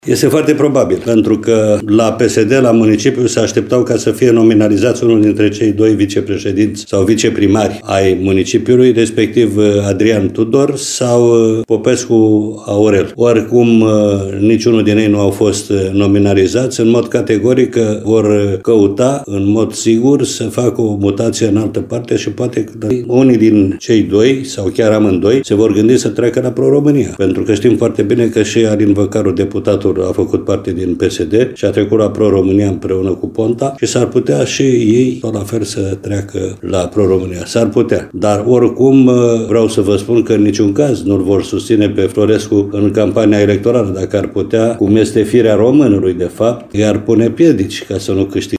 Este foarte probabil, pentru că la PSD, la municipiu, se așteptau ca să fie nominalizați unul dintre cei doi vicepreședinți sau viceprimari ai municipiului, respectiv Adrian Tudor sau Popescu Aurel. Oricum, niciunul din ei nu au fost nominalizați, în mod categoric vor căuta, în mod sigur, să facă o mutație în altă parte și poate că unii din cei doi, sau chiar amândoi, se vor gândi să treacă la Pro-România. Pentru că știm foarte bine că și Alin Văcaru, deputatul, a făcut parte din PSD și a trecut la Pro-România împreună cu Ponta și s-ar putea și ei tot la fel să treacă la Pro-România. S-ar putea. Dar oricum vreau să vă spun că în niciun caz nu-l vor susține pe Florescu în campania electorală. Dacă ar putea, cum este firea românului de fapt, i-ar pune piedici ca să nu câștige.